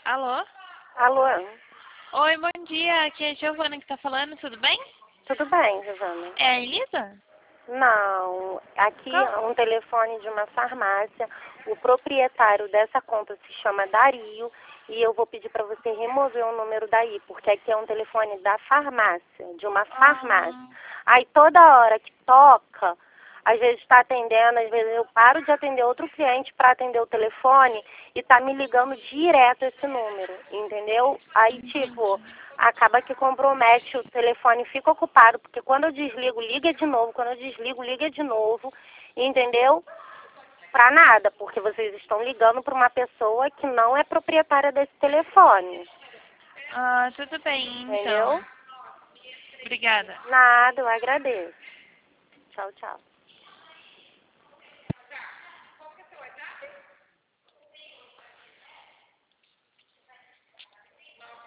Alô? Alô? Oi, bom dia. Aqui é a Giovana que tá falando, tudo bem? Tudo bem, Giovana? É a Elisa? Não, aqui Qual? é um telefone de uma farmácia. O proprietário dessa conta se chama Dario e eu vou pedir para você remover o número daí, porque aqui é um telefone da farmácia, de uma farmácia. Ah, Aí toda hora que toca, às vezes está atendendo, às vezes eu paro de atender outro cliente para atender o telefone e tá me ligando direto esse número, entendeu? Aí tipo, acaba que compromete, o telefone fica ocupado, porque quando eu desligo, liga de novo, quando eu desligo, liga de novo, entendeu? Pra nada, porque vocês estão ligando para uma pessoa que não é proprietária desse telefone, tudo bem, então. entendeu? Obrigada. Nada, eu agradeço. Tchau, tchau.